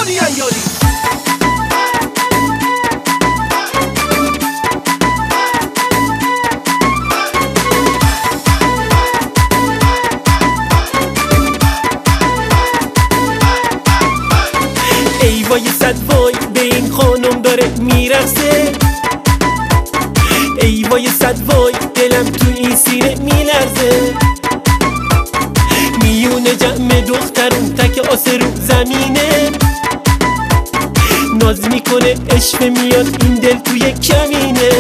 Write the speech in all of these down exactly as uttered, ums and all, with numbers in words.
یاری. ای وای صد وای به این خانم داره میرقصه، ای وای صد وای دلم تو این سینه میلرزه. میونه جمع دخترون تک آسه رو زمینه، ناز میکنه عشق میاد این دل توی کمینه.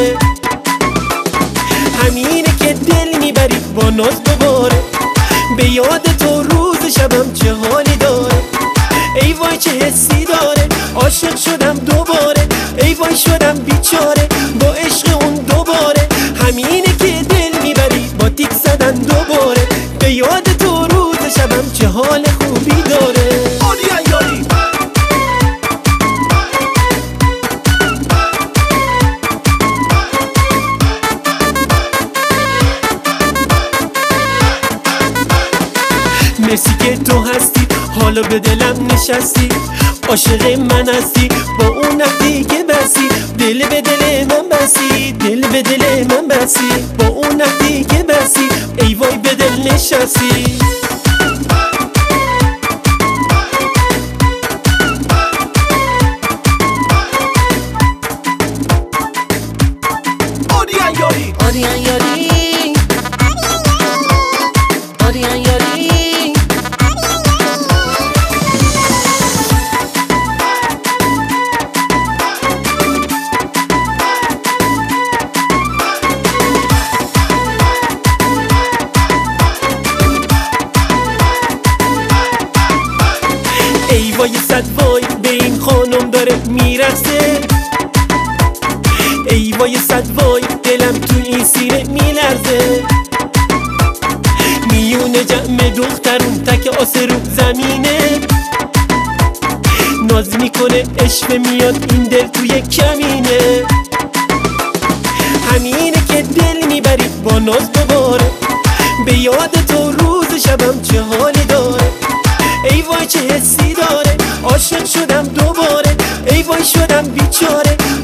همینه که دل میبری با ناز دوباره، به یاد تو روز شبم چه حالی داره. ای وای چه حسی داره، عاشق شدم دوباره، ای وای شدم بیچاره با عشق اون دوباره. همینه که دل میبری با تیک زدن دوباره، به یاد تو روز شبم چه حال خوبی داره. یاری. مرسی که تو هستی، حالا به دلم نشستی، عاشق من هستی با اون نفتی که بسی. دل به دل من بسی، دل به دل من بسی، با اون نفتی که بسی. ای وای به دل نشستی. آریان یاری. آریان یاری، آریان یاری. ای وای صد وای به این خانم داره میرقصه، ای وای صد وای دلم تو این سینه میلرزه. میونه جمع دخترون تک آسه رو زمینه، ناز میکنه عشق میاد این دل توی کمینه. همینه که دل میبری با ناز دوباره، به یاد تو روز شبم چه حالی داره. ای وای چه حسی داره، عاشق شدم دوباره، ای وای شدم بیچاره